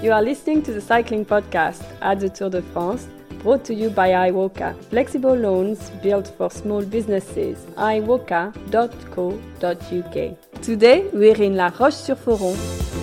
You are listening to the cycling podcast at the Tour de France, brought to you by iWOCA. Flexible loans built for small businesses. iWOCA.co.uk. Today we're in La Roche-sur-Foron.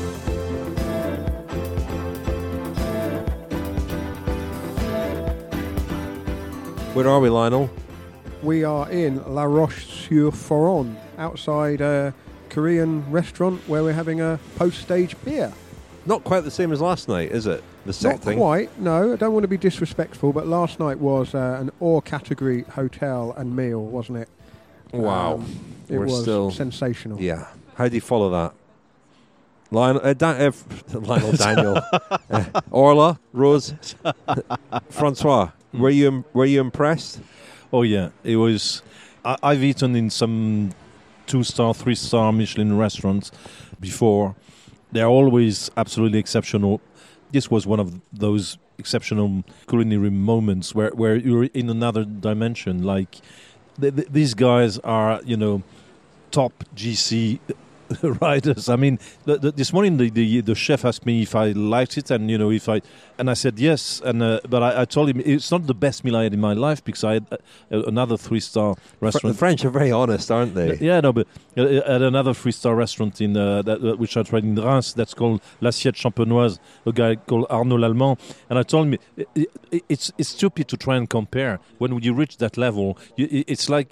Where are we, Lionel? We are in La Roche-sur-Foron, outside a Korean restaurant where we're having a post-stage beer. Not quite the same as last night, is it? The Not quite, no. I don't want to be disrespectful, but last night was an all-category hotel and meal, wasn't it? Wow. It was still sensational. Yeah. How do you follow that? Lionel Daniel. Orla, Rose, Francois, were you impressed? Oh yeah, it was. I've eaten in some 2-star, 3-star Michelin restaurants before. They're always absolutely exceptional. This was one of those exceptional culinary moments where you're in another dimension. Like these guys are, top GC riders. I mean, this morning the chef asked me if I liked it, and and I said yes. And but I told him it's not the best meal I had in my life because I had another 3-star restaurant. The French are very honest, aren't they? Yeah, no, but at another 3-star restaurant in which I tried in Reims, that's called L'Assiette Champenoise. A guy called Arnaud Lallemand, and I told him it's stupid to try and compare. When you reach that level, it's like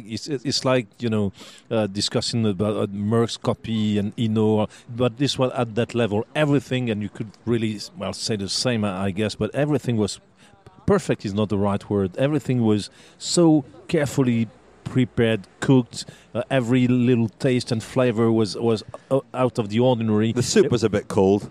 discussing about Merck's copy and Hinault, but this was at that level. Everything, and you could really say the same, I guess, but everything was perfect. Is not the right word. Everything was so carefully prepared, cooked. Every little taste and flavor was out of the ordinary. The soup was a bit cold.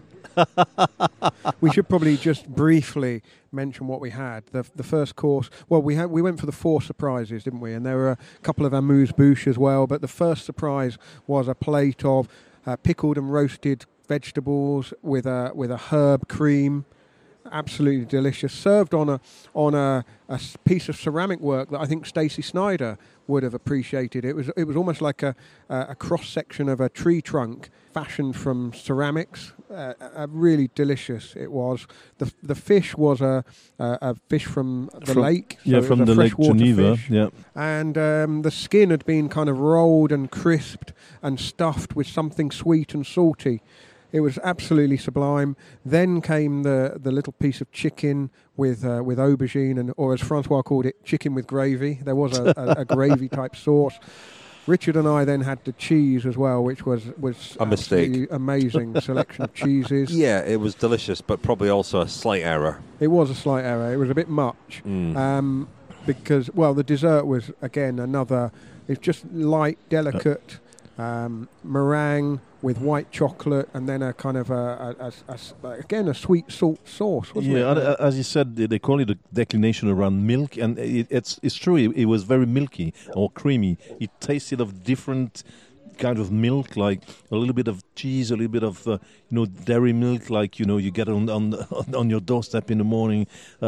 We should probably just briefly mention what we had. The first course, well, we went for the 4 surprises, didn't we? And there were a couple of amuse-bouche as well, but the first surprise was a plate of pickled and roasted vegetables with a herb cream. Absolutely delicious. Served on a piece of ceramic work that I think Stacey Snyder would have appreciated. It was almost like a cross section of a tree trunk fashioned from ceramics. Really delicious it was. The fish was a fish from the lake. Yeah, so from the Lake Geneva. Fish. Yeah, and the skin had been kind of rolled and crisped and stuffed with something sweet and salty. It was absolutely sublime. Then came the little piece of chicken with aubergine, or as Francois called it, chicken with gravy. There was a gravy type sauce. Richard and I then had the cheese as well, which was a mistake. Amazing selection of cheeses. Yeah, it was delicious, but probably also a slight error. It was a slight error. It was a bit much because the dessert was again it's just light, delicate meringue with white chocolate, and then a kind of a sweet salt sauce, wasn't it? As you said, they call it a declination around milk, and it's true. It was very milky or creamy. It tasted of different kind of milk, like a little bit of cheese, a little bit of dairy milk, like you get on your doorstep in the morning.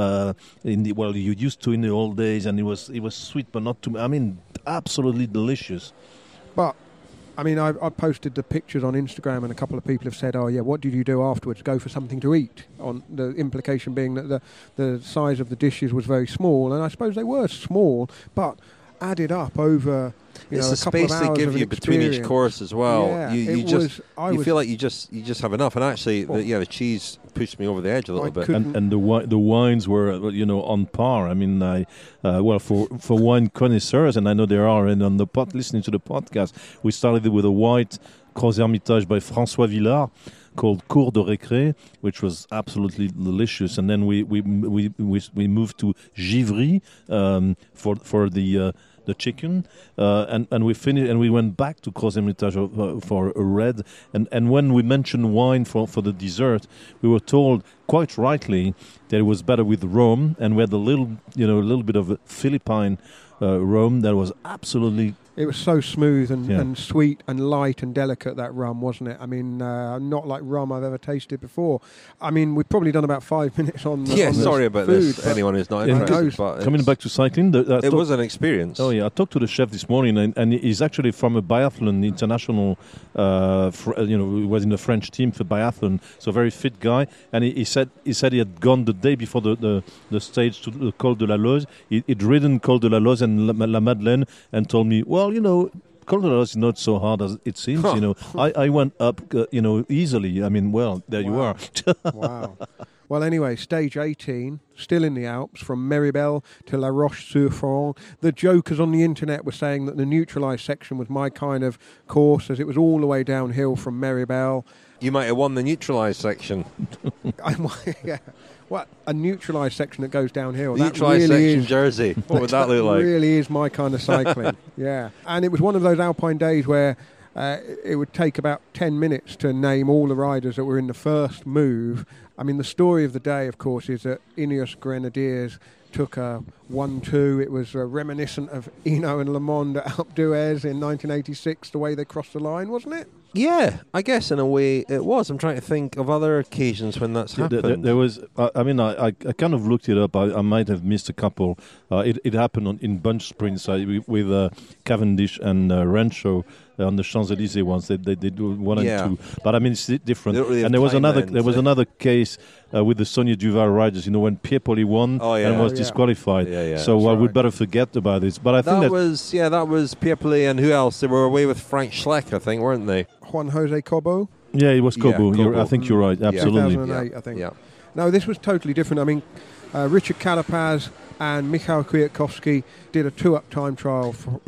You used to in the old days, and it was sweet, but not too. I mean, absolutely delicious. But I mean, I posted the pictures on Instagram, and a couple of people have said, "Oh, yeah, what did you do afterwards? Go for something to eat?" On the implication being that the size of the dishes was very small, and I suppose they were small, but added up over it's a couple of hours the space they give you between each course as well. Yeah, you feel like you just have enough, and actually, the cheese pushed me over the edge a little bit. And the wines were on par. I mean, for wine connoisseurs, and I know there are, and on the listening to the podcast, we started with a white Gros Hermitage by François Villard called Cours de Récré, which was absolutely delicious, and then we moved to Givry for the chicken, and we finished, and we went back to Gros Hermitage for a red, and when we mentioned wine for the dessert, we were told quite rightly that it was better with Rome, and we had a little bit of a Philippine Rome that was absolutely It was so smooth and sweet and light and delicate, that rum, wasn't it? I mean, not like rum I've ever tasted before. I mean, we've probably done about 5 minutes on the sorry about food, this, anyone who's not interested. But coming back to cycling, it was an experience. Oh, yeah. I talked to the chef this morning, and he's actually from a biathlon international, he was in the French team for biathlon, so a very fit guy. And he said he had gone the day before the stage to the Col de la Loze. He'd ridden Col de la Loze and La Madeleine and told me, well, Col de la Loze is not so hard as it seems. I went up, easily. I mean, well, there you are. Wow. Well, anyway, stage 18, still in the Alps, from Méribel to La Roche-sur-Foron. The jokers on the internet were saying that the neutralised section was my kind of course, as it was all the way downhill from Méribel. You might have won the neutralised section. Yeah. What, a neutralised section that goes downhill? Neutralised really section jersey. What would that look like? Really is my kind of cycling. Yeah. And it was one of those Alpine days where it would take about 10 minutes to name all the riders that were in the first move. I mean, the story of the day, of course, is that Ineos Grenadiers took a 1-2. It was reminiscent of Hinault and Le Monde at Alpe d'Huez in 1986, the way they crossed the line, wasn't it? Yeah, I guess in a way it was. I'm trying to think of other occasions when that's happened. There was, I kind of looked it up. I might have missed a couple. It happened in bunch sprints with Cavendish and Renshaw on the Champs-Élysées once. They do 1 and 2. But I mean, it's different. Really, and there was another case with the Sonia Duval riders, when Pierre Poli won and was disqualified. So we'd better forget about this. But I think that was Pierre Poli, and who else? They were away with Frank Schleck, I think, weren't they? Juan Jose Cobo? Yeah, it was Cobo. Cobo. I think you're right. Absolutely. 2008, I think. Yeah. No, this was totally different. I mean, Richard Carapaz and Michał Kwiatkowski did a 2-up time trial for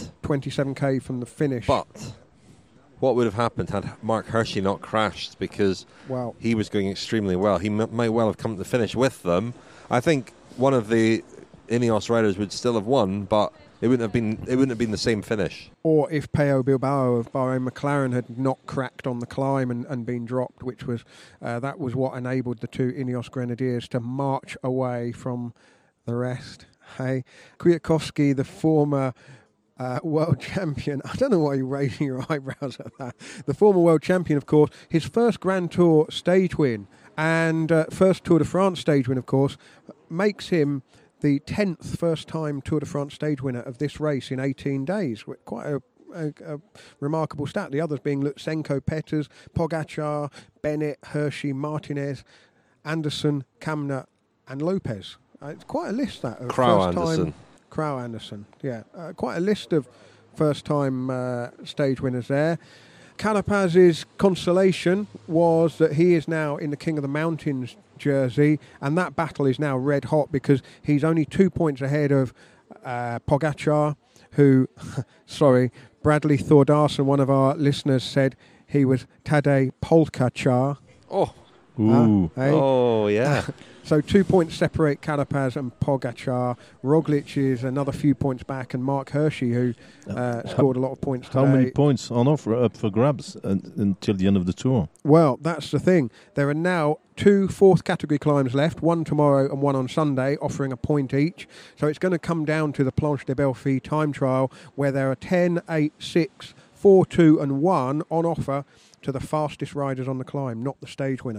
27k from the finish. But what would have happened had Mark Hirschi not crashed, because he was going extremely well. He might well have come to the finish with them. I think one of the Ineos riders would still have won, but it wouldn't have been the same finish. Or if Pello Bilbao of Bahrain McLaren had not cracked on the climb and been dropped, which was that was what enabled the two Ineos Grenadiers to march away from the rest. Hey, Kwiatkowski, the former world champion. I don't know why you're raising your eyebrows at that. The former world champion, of course, his first Grand Tour stage win and first Tour de France stage win, of course, makes him the 10th first-time Tour de France stage winner of this race in 18 days. Quite a remarkable stat. The others being Lutsenko, Peters, Pogacar, Bennett, Hirschi, Martinez, Anderson, Kamna and Lopez. It's quite a list, that. Of Krauw Anderson, yeah. Quite a list of first-time stage winners there. Carapaz's consolation was that he is now in the King of the Mountains jersey, and that battle is now red hot because he's only 2 points ahead of Pogacar, who, Bradley Thordarson, one of our listeners, said he was Tadej Polkachar. Oh. Ooh. Oh, yeah. So 2 points separate Carapaz and Pogacar. Roglic is another few points back, and Mark Hirschi, who scored a lot of points today. How many points on offer up for grabs until the end of the Tour? Well, that's the thing. There are now 2 fourth category climbs left, one tomorrow and one on Sunday, offering a point each. So it's going to come down to the Planche des Belles Filles time trial, where there are 10, 8, 6, 4, 2 and 1 on offer to the fastest riders on the climb, not the stage winner.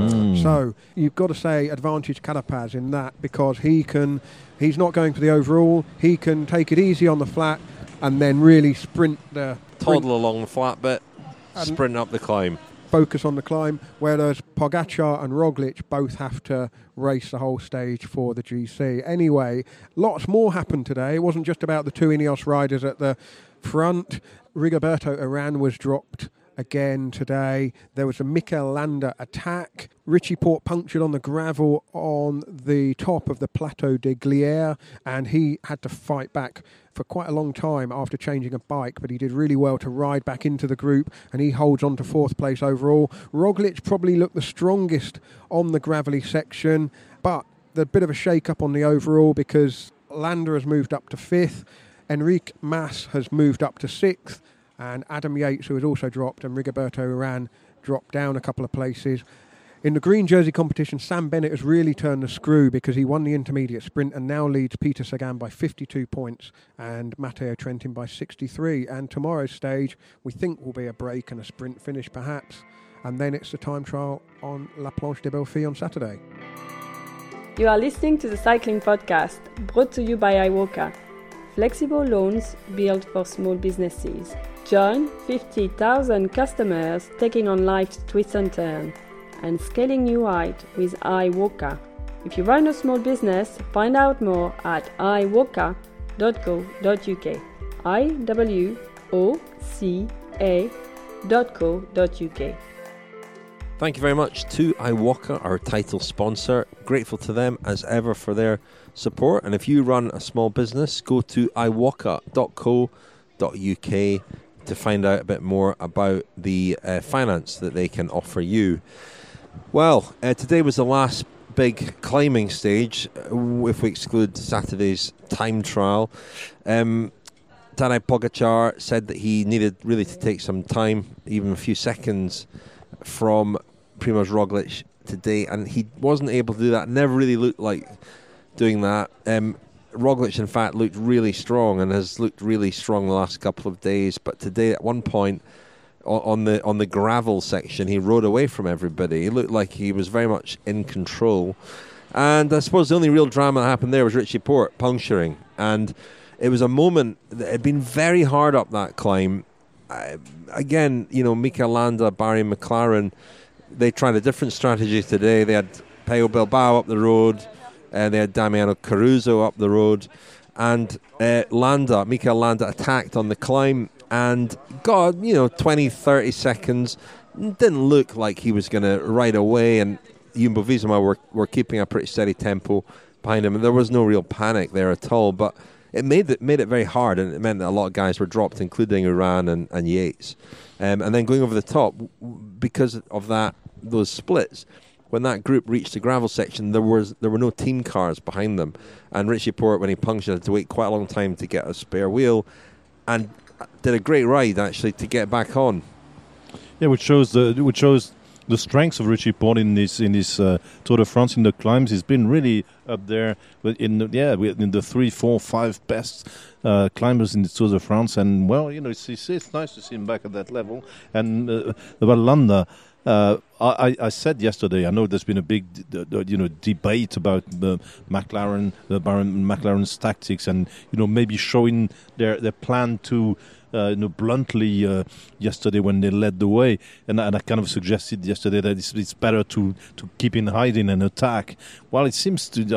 So you've got to say advantage Carapaz in that, because he's not going for the overall. He can take it easy on the flat and then really toddle along the flat bit, sprint up the climb. Focus on the climb, whereas Pogacar and Roglic both have to race the whole stage for the GC. Anyway, lots more happened today. It wasn't just about the two Ineos riders at the front. Rigoberto Urán was dropped again today. There was a Mikel Landa attack. Richie Porte punctured on the gravel on the top of the Plateau de Glières, and he had to fight back for quite a long time after changing a bike, but he did really well to ride back into the group, and he holds on to 4th place overall. Roglic probably looked the strongest on the gravelly section, but there's a bit of a shake-up on the overall because Landa has moved up to 5th, Enric Mas has moved up to 6th, and Adam Yates, who has also dropped, and Rigoberto Urán dropped down a couple of places. In the green jersey competition, Sam Bennett has really turned the screw because he won the intermediate sprint and now leads Peter Sagan by 52 points and Matteo Trentin by 63. And tomorrow's stage, we think, will be a break and a sprint finish perhaps. And then it's the time trial on La Planche de Belfi on Saturday. You are listening to the Cycling Podcast, brought to you by iWOCA. Flexible loans built for small businesses. Join 50,000 customers taking on life's twists and turns and scaling new heights with iWOCA. If you run a small business, find out more at iwoca.co.uk. iwoca.co.uk. Thank you very much to iWOCA, our title sponsor. Grateful to them as ever for their support. And if you run a small business, go to iwoca.co.uk to find out a bit more about the finance that they can offer you. Well, today was the last big climbing stage, if we exclude Saturday's time trial. Tadej Pogačar said that he needed really to take some time, even a few seconds, from Primož Roglič today, and he wasn't able to do that. Never really looked like doing that. Roglič, in fact, looked really strong and has looked really strong the last couple of days, but today at one point on the gravel section he rode away from everybody. He looked like he was very much in control, and I suppose the only real drama that happened there was Richie Porte puncturing, and it was a moment that had been very hard up that climb. Again, Mikel Landa, Barry McLaren, they tried a different strategy today. They had Pello Bilbao up the road, they had Damiano Caruso up the road, and Mikel Landa attacked on the climb and got 20-30 seconds. Didn't look like he was going to ride away, and Jumbo-Visma were keeping a pretty steady tempo behind him, and there was no real panic there at all, but it made it very hard, and it meant that a lot of guys were dropped, including Uran and Yates. And then going over the top, because of those splits, when that group reached the gravel section, there were no team cars behind them. And Richie Porte, when he punctured, had to wait quite a long time to get a spare wheel, and did a great ride actually to get back on. Yeah, which shows the strengths of Richie Porte in this Tour de France in the climbs. He's been really up there in the 3, 4, 5 best climbers in the Tour de France, and it's nice to see him back at that level. And about Landa, I said yesterday, I know there's been a big debate about the McLaren's tactics, and maybe showing their plan to bluntly yesterday when they led the way, and I kind of suggested yesterday that it's better to keep in hiding and attack. Well, it seems to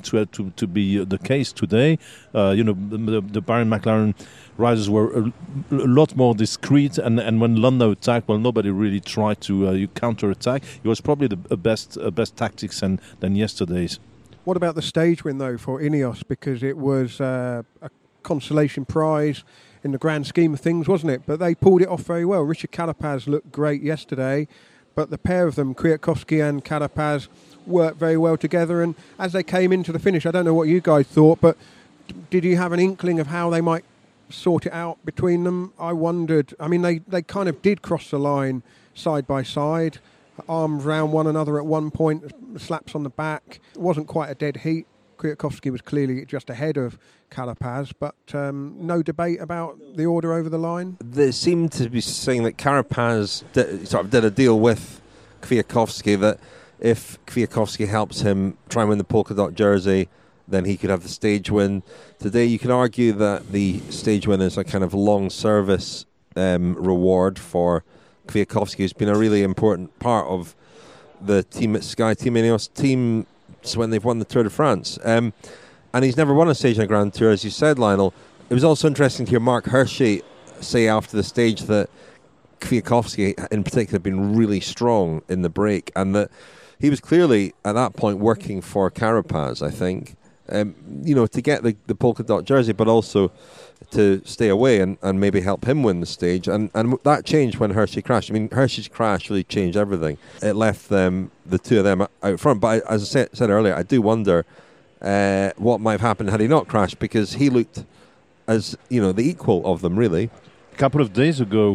be the case today. The Bahrain McLaren riders were a lot more discreet, and when Landa attacked, well, nobody really tried to counter-attack. It was probably the best tactics than yesterday's. What about the stage win, though, for Ineos? Because it was a consolation prize in the grand scheme of things, wasn't it? But they pulled it off very well. Richard Carapaz looked great yesterday, but the pair of them, Kwiatkowski and Carapaz, worked very well together. And as they came into the finish, I don't know what you guys thought, but did you have an inkling of how they might sort it out between them? I wondered. I mean, they kind of did cross the line side by side, arms round one another at one point, slaps on the back. It wasn't quite a dead heat. Kwiatkowski was clearly just ahead of Carapaz, but no debate about the order over the line. They seem to be saying that Carapaz did a deal with Kwiatkowski that if Kwiatkowski helps him try and win the polka dot jersey, then he could have the stage win. Today you can argue that the stage win is a kind of long service reward for Kwiatkowski, who's been a really important part of the team at Sky, Team Ineos team when they've won the Tour de France. And he's never won a stage on a Grand Tour, as you said, Lionel. It was also interesting to hear Mark Hirschi say after the stage that Kwiatkowski in particular had been really strong in the break, and that he was clearly at that point working for Carapaz, I think, to get the polka dot jersey, but also to stay away and maybe help him win the stage. And that changed when Hirschi crashed. I mean, Hirschi's crash really changed everything. It left the two of them out front. But as I said earlier, I do wonder what might have happened had he not crashed, because he looked as the equal of them, really. A couple of days ago,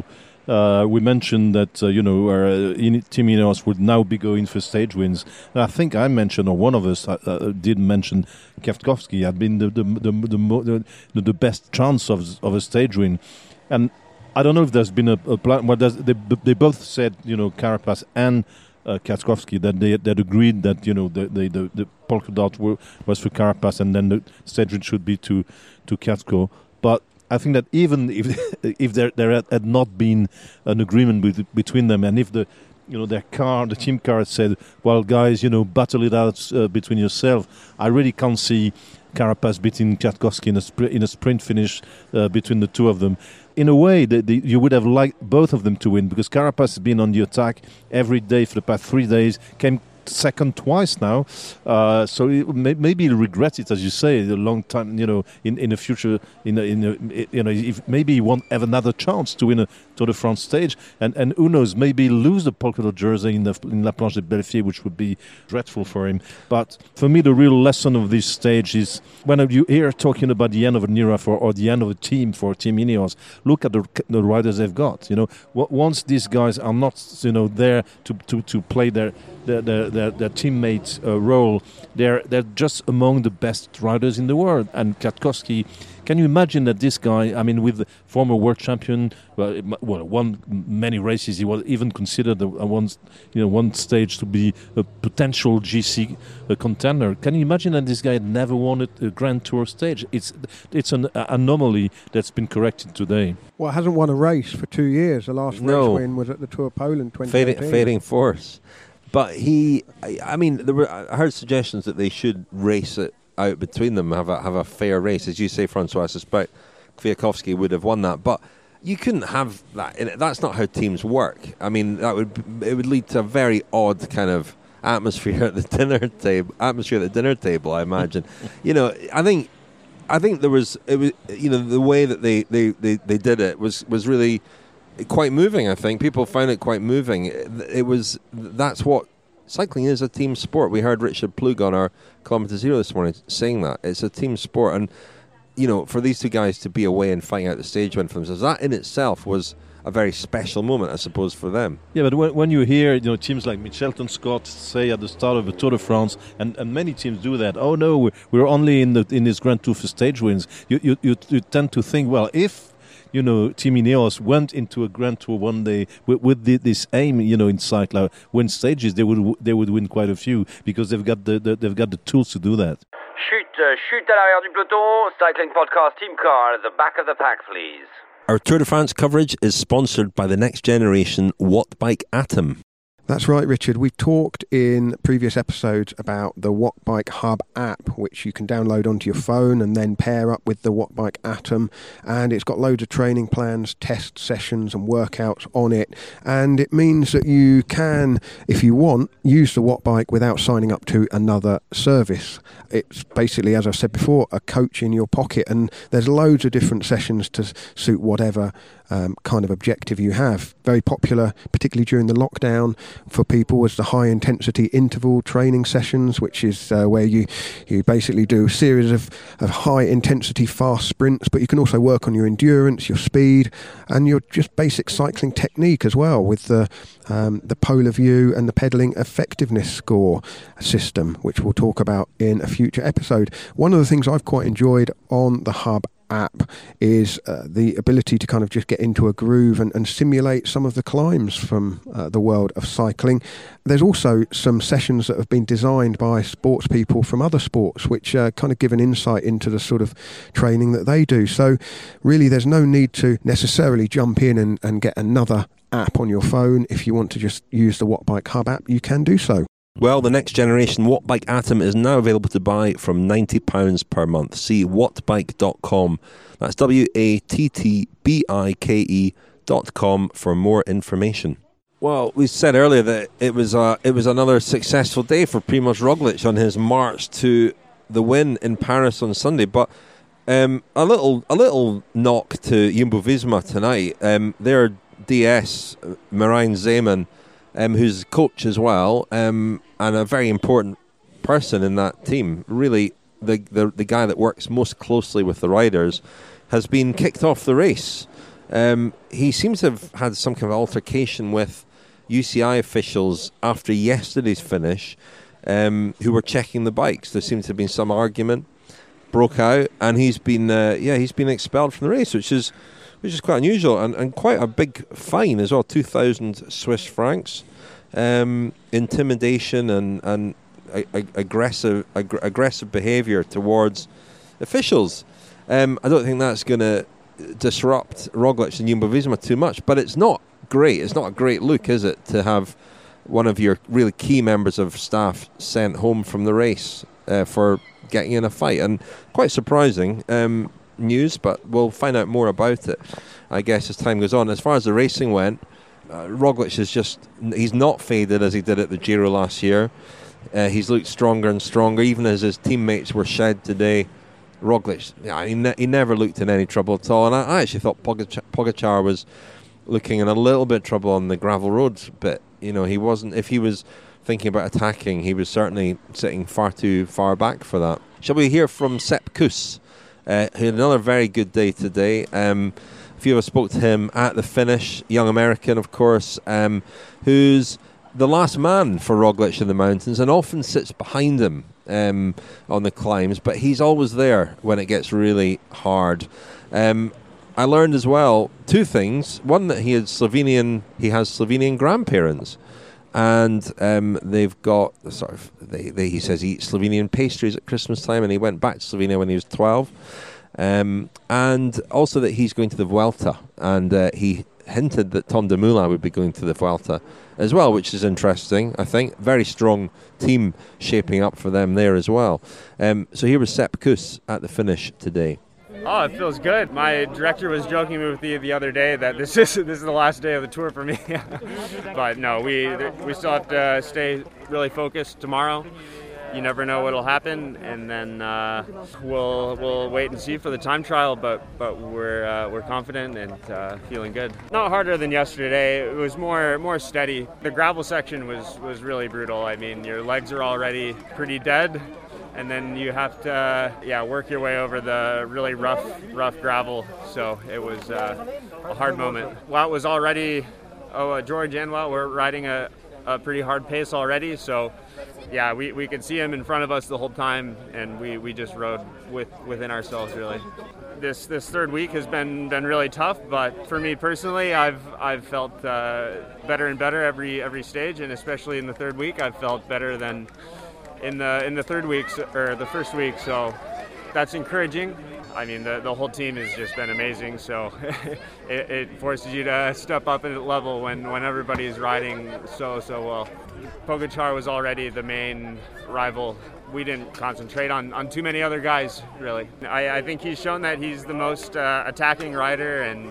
We mentioned that Team Ineos would now be going for stage wins. And I think I mentioned, or one of us did mention, Kwiatkowski had been the best chance of a stage win. And I don't know if there's been a plan. Well, they both said, Carapaz and Kwiatkowski, that they had agreed that the polka dot was for Carapaz, and then the stage win should be to Kwiatkowski. But I think that even if there had not been an agreement between them, and if the team car had said, well, guys, battle it out between yourself, I really can't see Carapaz beating Kwiatkowski in a sprint finish between the two of them. In a way, you would have liked both of them to win, because Carapaz has been on the attack every day for the past 3 days, came second twice now, so maybe he'll regret it, as you say, a long time. In the future, if maybe he won't have another chance to win a Tour de France stage, and who knows, maybe lose the polka dot jersey in La Planche de Belfier, which would be dreadful for him. But for me, the real lesson of this stage is when you hear talking about the end of an era or the end of a team for Team Ineos, look at the riders they've got. Once these guys are not there to play their teammates' role, they're just among the best riders in the world. And Kwiatkowski, can you imagine that this guy, with the former world champion, won many races, he was even considered one stage to be a potential GC contender. Can you imagine that this guy had never won a Grand Tour stage? It's an anomaly that's been corrected today. Well, it hasn't won a race for 2 years. The last race win was at the Tour of Poland 2018. Fading force. But I heard suggestions that they should race it out between them, have a fair race. As you say, Francois, I suspect Kwiatkowski would have won that. But you couldn't have that. That's not how teams work. It would lead to a very odd kind of atmosphere at the dinner table. I imagine. I think there was the way that they did it was really quite moving. I think people found it quite moving. That's what cycling is, a team sport. We heard Richard Plug on our Kilometre Zero this morning saying that it's a team sport, and for these two guys to be away and fighting out the stage win for themselves, that in itself was a very special moment, I suppose, for them. Yeah, but when you hear teams like Mitchelton Scott say at the start of the Tour de France, and many teams do that, oh no, we're only in this Grand Tour for stage wins, you tend to think, well, if Team Ineos went into a Grand Tour one day with this aim, in cycling, win stages, they would win quite a few, because they've got the tools to do that. Chute à l'arrière du peloton, Cycling Podcast Team Car at the back of the pack, please. Our Tour de France coverage is sponsored by the next generation Wattbike Atom. That's right, Richard. We've talked in previous episodes about the Wattbike Hub app, which you can download onto your phone and then pair up with the Wattbike Atom. And it's got loads of training plans, test sessions and workouts on it. And it means that you can, if you want, use the Wattbike without signing up to another service. It's basically, as I've said before, a coach in your pocket. And there's loads of different sessions to suit whatever kind of objective you have. Very popular, particularly during the lockdown, for people was the high intensity interval training sessions, which is where you basically do a series of high intensity fast sprints, but you can also work on your endurance, your speed, and your just basic cycling technique as well, with the Polar View and the pedaling effectiveness score system, which we'll talk about in a future episode. One of the things I've quite enjoyed on the Hub app is the ability to kind of just get into a groove and simulate some of the climbs from the world of cycling. There's also some sessions that have been designed by sports people from other sports, which kind of give an insight into the sort of training that they do. So really there's no need to necessarily jump in and get another app on your phone. If you want to just use the Wattbike Hub app, you can do so. Well, the next generation Wattbike Atom is now available to buy from £90 per month. See wattbike.com. That's wattbike.com for more information. Well, we said earlier that it was another successful day for Primož Roglič on his march to the win in Paris on Sunday. But a little knock to Jumbo-Visma tonight. Their DS, Marijn Zeeman, who's coach as well, and a very important person in that team. Really, the guy that works most closely with the riders, has been kicked off the race. He seems to have had some kind of altercation with UCI officials after yesterday's finish, who were checking the bikes. There seems to have been some argument, broke out, and he's been expelled from the race, which is quite unusual, and quite a big fine as well, 2,000 Swiss francs, intimidation and aggressive behaviour towards officials. I don't think that's going to disrupt Roglic and Jumbo-Visma too much, but it's not great. It's not a great look, is it, to have one of your really key members of staff sent home from the race for getting in a fight? And quite surprising news, but we'll find out more about it, I guess, as time goes on. As far as the racing went, Roglic he's not faded as he did at the Giro last year. He's looked stronger and stronger, even as his teammates were shed today. Roglic, he never looked in any trouble at all, and I actually thought Pogačar was looking in a little bit of trouble on the gravel roads, but he wasn't. If he was thinking about attacking, he was certainly sitting far too far back for that. Shall we hear from Sepp Kuss, who had another very good day today? A few of us spoke to him at the finish, young American, of course, who's the last man for Roglic in the mountains and often sits behind him on the climbs, but he's always there when it gets really hard. I learned as well two things. One, that he has Slovenian grandparents, and they've got he says he eats Slovenian pastries at Christmas time, and he went back to Slovenia when he was 12. And also that he's going to the Vuelta, and he hinted that Tom Dumoulin would be going to the Vuelta as well, which is interesting, I think. Very strong team shaping up for them there as well. So here was Sepp Kuss at the finish today. Oh, it feels good. My director was joking with me the other day that this is the last day of the tour for me. But no, we still have to stay really focused tomorrow. You never know what'll happen, and then we'll wait and see for the time trial. But we're confident and feeling good. Not harder than yesterday. It was more steady. The gravel section was really brutal. I mean, your legs are already pretty dead, and then you have to work your way over the really rough gravel. So it was a hard moment. Wout was already George and Wout were riding a pretty hard pace already. So. Yeah, we could see him in front of us the whole time, and we just rode within ourselves, really. This third week has been really tough, but for me personally, I've felt better and better every stage, and especially in the third week, I've felt better than in the third week or the first week. So that's encouraging. I mean, the whole team has just been amazing, so it forces you to step up in level when everybody is riding so well. Pogačar was already the main rival. We didn't concentrate on too many other guys, really. I think he's shown that he's the most attacking rider, and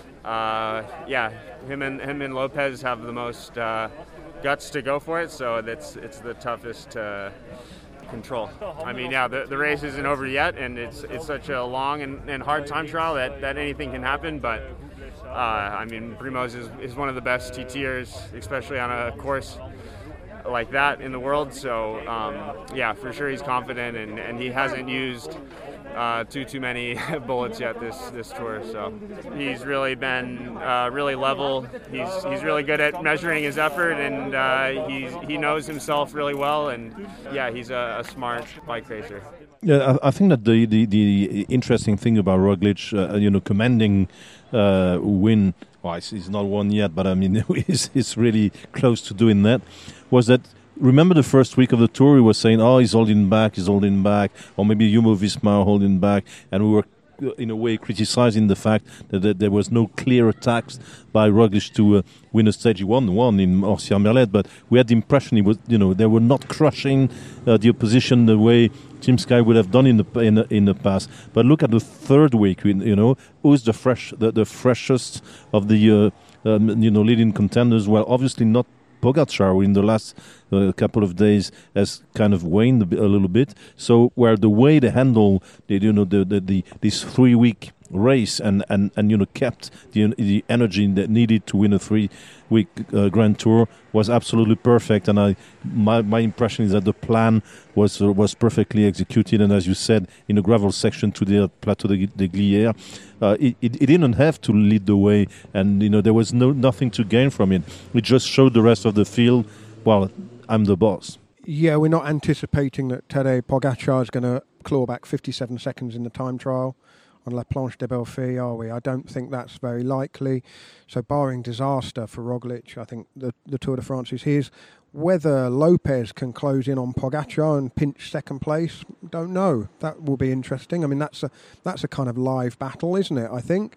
him and Lopez have the most guts to go for it, so it's the toughest to control. I mean, the race isn't over yet, and it's such a long and hard time trial that anything can happen, but I mean, Primoz is one of the best TTers, especially on a course like that in the world. So for sure he's confident, and he hasn't used too many bullets yet this tour. So he's really been really level. He's really good at measuring his effort, and he knows himself really well. And he's a smart bike racer. Yeah, I think that the interesting thing about Roglic, commanding win. Well, he's not won yet, but I mean, he's really close to doing that. Was that? Remember the first week of the tour, he was saying, he's holding back, or maybe Jumbo-Visma holding back, and we were, in a way, criticizing the fact that there was no clear attacks by Roglic to win a stage. He won one in Orsières-Merlette, but we had the impression he was, they were not crushing the opposition the way Team Sky would have done in the past. But look at the third week, who's the freshest of the leading contenders? Well, obviously not Pogačar, who in the last couple of days has kind of waned a little bit. So where the way they handle this 3 week race and kept the energy that needed to win a 3-week Grand Tour was absolutely perfect. And my impression is that the plan was perfectly executed. And as you said, in the gravel section to the Plateau de Glières, it didn't have to lead the way, and there was nothing to gain from it. It just showed the rest of the field, well, I'm the boss. Yeah, we're not anticipating that Tadej Pogačar is going to claw back 57 seconds in the time trial on La Planche de Belfi, are we? I don't think that's very likely. So barring disaster for Roglic, I think the Tour de France is his. Whether Lopez can close in on Pogačar and pinch second place, don't know. That will be interesting. I mean, that's a kind of live battle, isn't it, I think?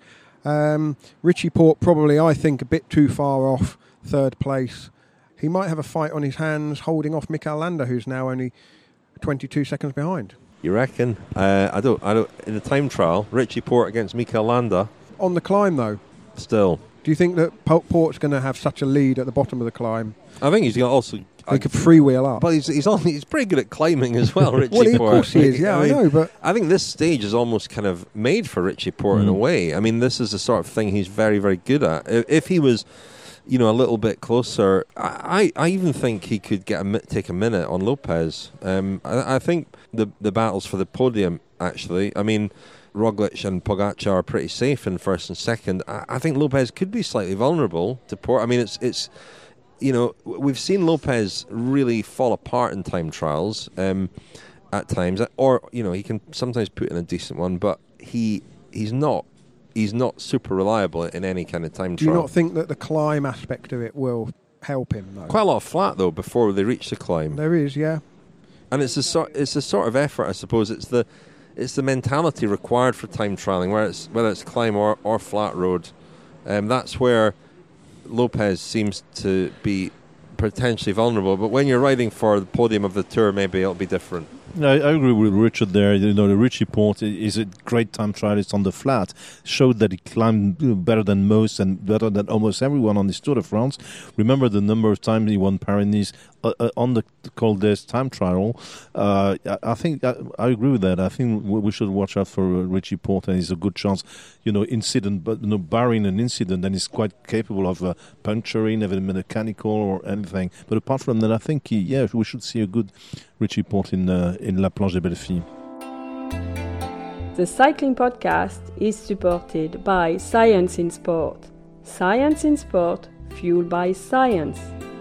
Richie Porte probably, I think, a bit too far off third place. He might have a fight on his hands holding off Mikel Landa, who's now only 22 seconds behind. You reckon? I don't. In the time trial, Richie Porte against Mikel Landa. On the climb, though. Still. Do you think that Porte's going to have such a lead at the bottom of the climb? I think he's going to also. He could freewheel up. But he's pretty good at climbing as well, Richie Porte. Of course he is, yeah, I know. But I think this stage is almost kind of made for Richie Porte in a way. I mean, this is the sort of thing he's very, very good at. If he was, a little bit closer, I even think he could take a minute on Lopez. I think the battles for the podium, actually, I mean, Roglic and Pogačar are pretty safe in first and second. I think Lopez could be slightly vulnerable to Porte. I mean, it's we've seen Lopez really fall apart in time trials at times, or he can sometimes put in a decent one, but he's not super reliable in any kind of time trial. Do you not think that the climb aspect of it will help him, though? Quite a lot of flat, though, before they reach the climb. There is, yeah. And it's a sort of effort, I suppose. It's the mentality required for time trialing, whether it's climb or flat road. That's where Lopez seems to be potentially vulnerable. But when you're riding for the podium of the Tour, maybe it'll be different. I agree with Richard there. The Richie Porte is a great time trialist on the flat. Showed that he climbed better than most and better than almost everyone on this Tour de France. Remember the number of times he won Paris-Nice on the Col d'Este time trial. I think I agree with that. I think we should watch out for Richie Porte, and he's a good chance. Incident, but barring an incident, then he's quite capable of puncturing, even mechanical or anything. But apart from that, I think we should see a good Richie Porte in La Planche de Belfi. The Cycling Podcast is supported by Science in Sport. Science in Sport, fueled by science.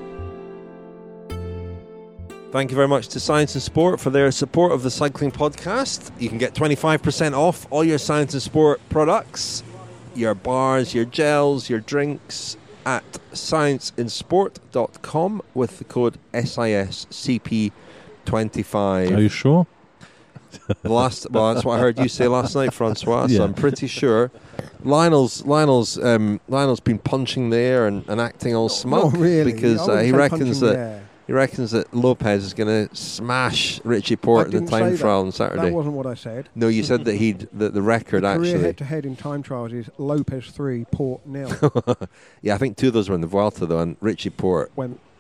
Thank you very much to Science and Sport for their support of the Cycling Podcast. You can get 25% off all your Science and Sport products, your bars, your gels, your drinks at scienceinsport.com with the code SISCP25. Are you sure? Well, that's what I heard you say last night, Francois. So I'm pretty sure. Lionel's been punching the air and acting all smug because he reckons that Lopez is going to smash Richie Porte in the time trial on Saturday. That wasn't what I said. No, you said that the record actually. Career head-to-head in time trials is Lopez 3, Porte 0. Yeah, I think 2 of those were in the Vuelta though, and Richie Porte.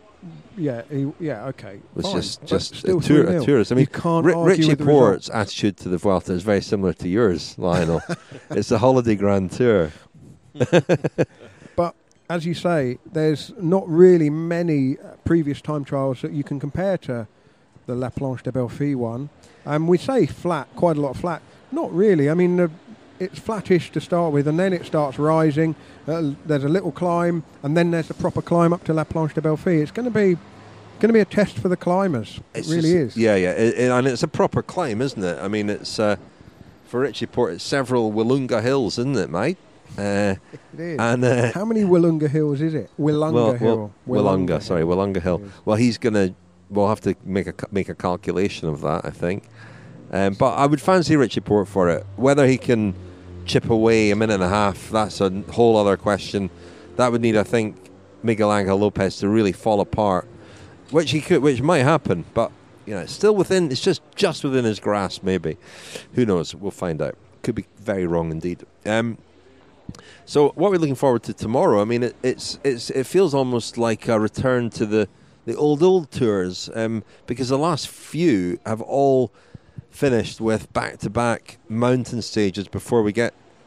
Okay. Was fine, just a tourist. I mean, Richie Porte's attitude to the Vuelta is very similar to yours, Lionel. It's a holiday Grand Tour. But as you say, there's not really many previous time trials that you can compare to the La Planche de Belfi one. We say flat, quite a lot of flat. Not really. I mean, it's flattish to start with, and then it starts rising. There's a little climb, and then there's a proper climb up to La Planche de Belfi. It's going to be a test for the climbers. It really is. Yeah, and it's a proper climb, isn't it? I mean, it's for Richie Porte, it's several Willunga hills, isn't it, mate? It is. And how many Willunga hills is it? Willunga Hill. Willunga Hill. Well, we'll have to make a calculation of that, I think. But I would fancy Richie Porte for it. Whether he can chip away a minute and a half, that's a whole other question. That would need, I think, Miguel Angel Lopez to really fall apart, which might happen. But it's still within. It's just within his grasp, maybe. Who knows? We'll find out. Could be very wrong indeed. So what we're looking forward to tomorrow, I mean, it feels almost like a return to the old tours, because the last few have all finished with back-to-back mountain stages before we get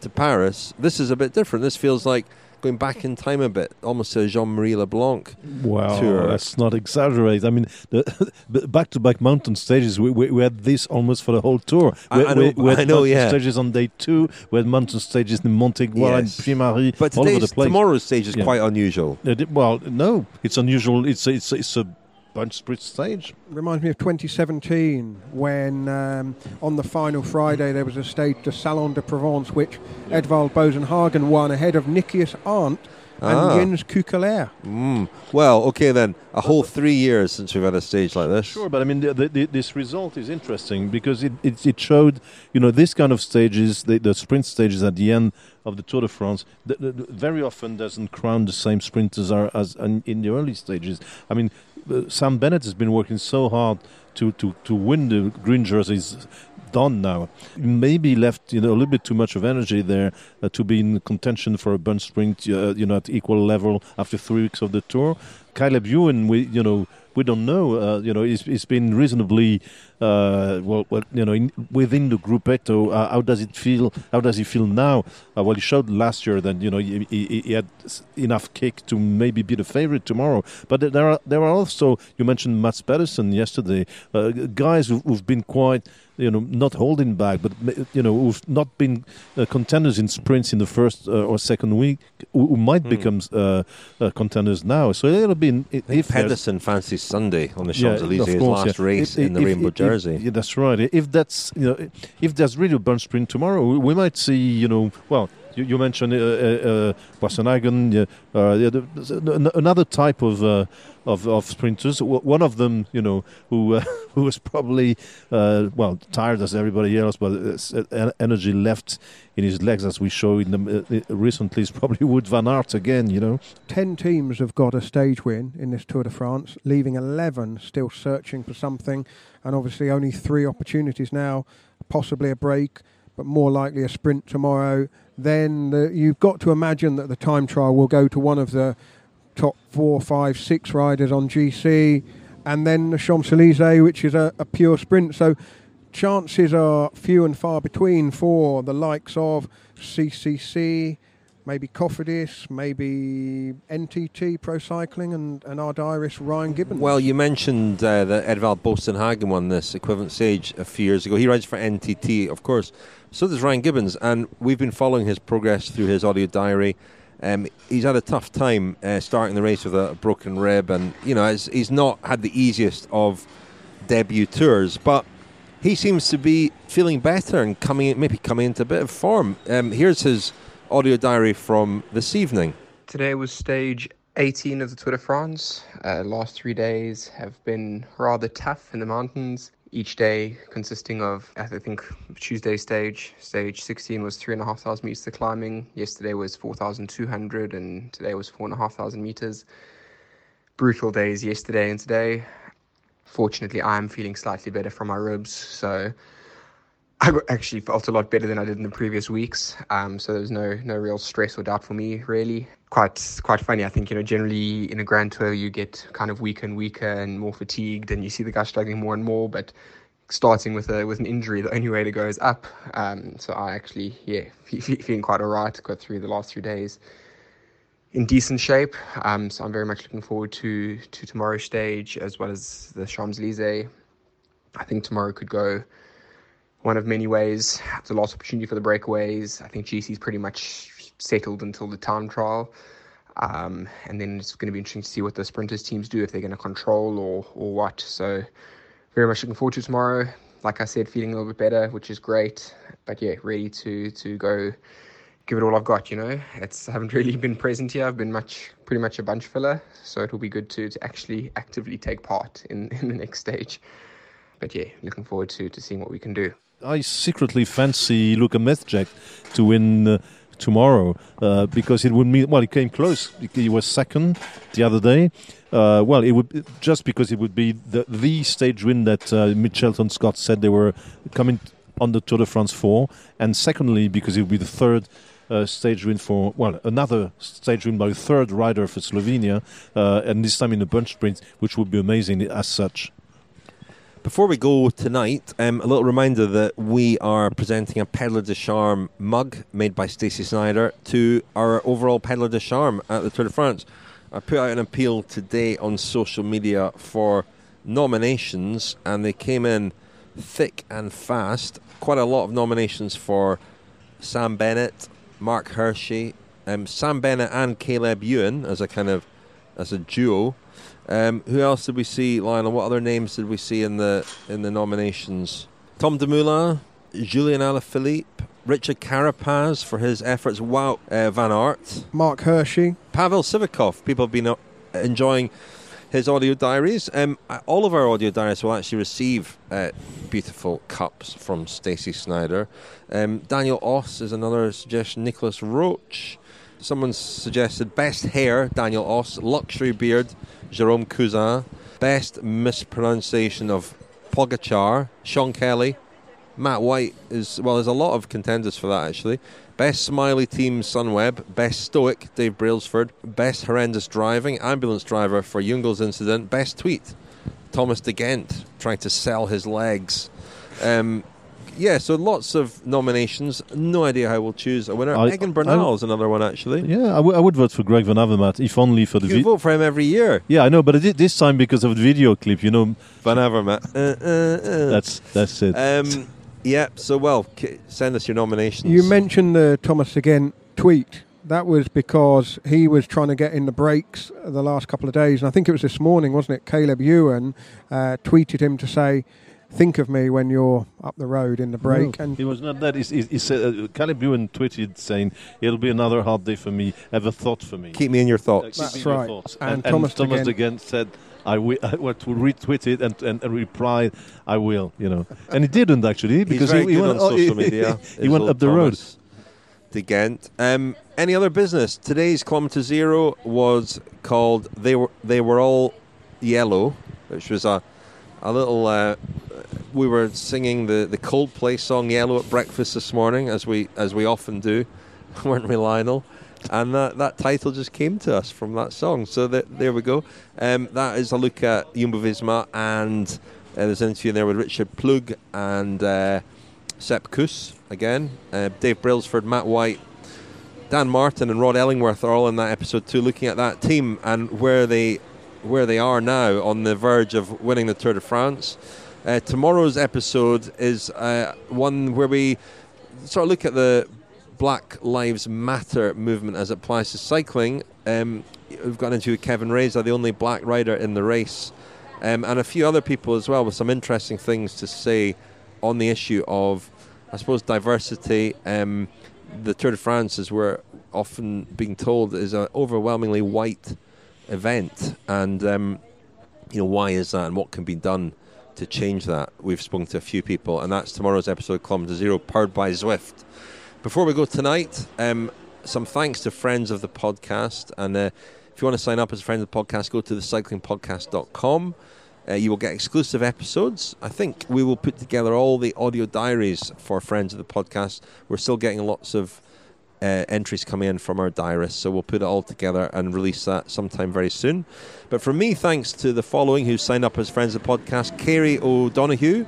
to Paris, this is a bit different. This feels like going back in time a bit, almost to a Jean-Marie LeBlanc tour. Let's not exaggerate. I mean, the back-to-back mountain stages, we had this almost for the whole tour. We had mountain stages on day 2, we had mountain stages in Montégoire and Puy-Marie, but all over the place. Tomorrow's stage is quite unusual. Well, no, it's unusual. It's a bunch sprint stage. Reminds me of 2017 when on the final Friday there was a stage, the Salon de Provence, which Edvald Bosenhagen won ahead of Nikias Arndt and Jens Kukelaer. Well, okay then, a whole 3 years since we've had a stage like this. Sure, but I mean, this result is interesting because it showed, this kind of stages, the sprint stages at the end of the Tour de France, very often doesn't crown the same sprinters as in the early stages. I mean, Sam Bennett has been working so hard to win the green jerseys. Done now. Maybe left a little bit too much of energy there to be in contention for a bunch sprint at equal level after 3 weeks of the Tour. Caleb Ewan, we don't know. He's been reasonably within the gruppetto. How does it feel? How does he feel now? He showed last year that he had enough kick to maybe be the favorite tomorrow. But there are also, you mentioned Mats Pedersen yesterday, guys who've been quite not holding back, but who've not been contenders in sprints in the first or second week, who might become contenders now. So it'll be if Pedersen fancies Sunday on the Champs-Élysées, his last race in the rainbow jersey. Yeah, that's right. If that's if there's really a bunch sprint tomorrow, we might see You mentioned Bosenhagen, another type of sprinters. One of them, who was probably tired as everybody else, but energy left in his legs, as we showed recently, is probably Wout van Aert again. 10 teams have got a stage win in this Tour de France, leaving 11 still searching for something, and obviously only 3 opportunities now, possibly a break, but more likely a sprint tomorrow. Then you've got to imagine that the time trial will go to one of the top 4, 5, 6 riders on GC, and then the Champs-Élysées, which is a pure sprint. So chances are few and far between for the likes of CCC, maybe Cofidis, maybe NTT Pro Cycling, and Ardiris Ryan Gibbons. Well, you mentioned that Edvald Bosenhagen won this equivalent stage a few years ago. He rides for NTT, of course. So does Ryan Gibbons, and we've been following his progress through his audio diary. He's had a tough time starting the race with a broken rib, and he's not had the easiest of debut tours, but he seems to be feeling better and coming into a bit of form. Here's his audio diary from this evening. Today was stage 18 of the Tour de France. Last 3 days have been rather tough in the mountains. Each day consisting of, I think, Tuesday's stage 16 was 3,500 meters of climbing. Yesterday was 4,200, and today was 4,500 meters. Brutal days yesterday and today. Fortunately, I am feeling slightly better from my ribs, so I actually felt a lot better than I did in the previous weeks. So there was no real stress or doubt for me, really. Quite funny. I think, generally in a Grand Tour you get kind of weaker and weaker and more fatigued, and you see the guys struggling more and more. But starting with an injury, the only way to go is up. So I actually, feeling quite alright. Got through the last 3 days in decent shape. So I'm very much looking forward to tomorrow's stage as well as the Champs-Élysées. I think tomorrow could go one of many ways. It's a last opportunity for the breakaways. I think GC is pretty much settled until the time trial. And then it's going to be interesting to see what the sprinters teams do, if they're going to control or what. So very much looking forward to tomorrow. Like I said, feeling a little bit better, which is great. But ready to go give it all I've got, I haven't really been present here. I've been pretty much a bunch filler. So it will be good to actually actively take part in the next stage. But looking forward to seeing what we can do. I secretly fancy Luka Mesjek to win tomorrow because it would mean, he came close. He was second the other day. It would just because it would be the stage win that Mitchelton Scott said they were coming on the Tour de France for, and secondly because it would be the third stage win another stage win by a third rider for Slovenia, and this time in a bunch sprint, which would be amazing as such. Before we go tonight, a little reminder that we are presenting a Pedlar de Charme mug made by Stacey Snider to our overall Pedlar de Charme at the Tour de France. I put out an appeal today on social media for nominations, and they came in thick and fast. Quite a lot of nominations for Sam Bennett, Mark Hirschi, Sam Bennett and Caleb Ewan as a duo. Who else did we see, Lionel? What other names did we see in the nominations? Tom Dumoulin, Julian Alaphilippe, Richard Carapaz for his efforts. Wout van Aert, Mark Hirschi, Pavel Sivakov. People have been enjoying his audio diaries. All of our audio diaries will actually receive beautiful cups from Stacey Snider. Daniel Oss is another suggestion. Nicholas Roach. Someone suggested best hair, Daniel Oss. Luxury beard, Jérôme Cousin. Best mispronunciation of Pogacar, Sean Kelly. Matt White there's a lot of contenders for that actually. Best smiley team, Sunweb. Best stoic, Dave Brailsford. Best horrendous driving, ambulance driver for Jungels incident. Best tweet, Thomas de Gent trying to sell his legs. So lots of nominations. No idea how we'll choose a winner. Egan Bernal is another one, actually. Yeah, I would vote for Greg Van Avermaet, if only for the You vote for him every year. Yeah, I know, but this time because of the video clip, you know. Van Avermaet. That's it. Send us your nominations. You mentioned the Thomas de Gent tweet. That was because he was trying to get in the breaks the last couple of days, and I think it was this morning, wasn't it? Caleb Ewan tweeted him to say, think of me when you're up the road in the break. No, and it was not that. He said, Caleb Ewan tweeted saying, it'll be another hard day for me. Have a thought for me. Keep me in your thoughts. That's right. And Thomas de Gent said, I will retweet it and reply, I will, you know. And he didn't actually, because he went on social media. He went up the road. De Gent. Any other business? Today's Kilometre Zero was called They Were All Yellow, which was a little. We were singing the Coldplay song Yellow at breakfast this morning, as we often do, weren't we, Lionel? And that title just came to us from that song. So there we go. That is a look at Jumbo-Visma, and there's an interview in there with Richard Plug and Sepp Kuss again. Dave Brailsford, Matt White, Dan Martin and Rod Ellingworth are all in that episode too, looking at that team and where they are now on the verge of winning the Tour de France. Tomorrow's episode is one where we sort of look at the Black Lives Matter movement as it applies to cycling. We've got into Kevin Reza, the only black rider in the race, and a few other people as well with some interesting things to say on the issue of, I suppose, diversity. The Tour de France, as we're often being told, is an overwhelmingly white event, and why is that, and what can be done to change that? We've spoken to a few people, and that's tomorrow's episode of Kilometre Zero, powered by Zwift. Before we go tonight, some thanks to friends of the podcast, and if you want to sign up as a friend of the podcast, go to thecyclingpodcast.com. You will get exclusive episodes. I think we will put together all the audio diaries for friends of the podcast. We're still getting lots of entries coming in from our diarists, so we'll put it all together and release that sometime very soon. But for me, thanks to the following who signed up as friends of the podcast: Kerry O'Donoghue,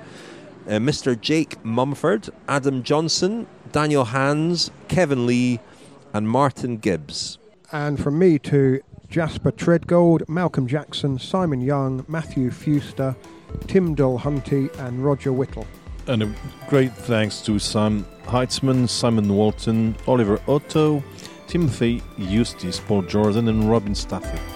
Mr. Jake Mumford, Adam Johnson, Daniel Hans, Kevin Lee, and Martin Gibbs. And from me to Jasper Treadgold, Malcolm Jackson, Simon Young, Matthew Fuster, Tim Dulhunty, and Roger Whittle. And a great thanks to Sam Heitzman, Simon Walton, Oliver Otto, Timothy Eustace, Paul Jordan, and Robin Stafford.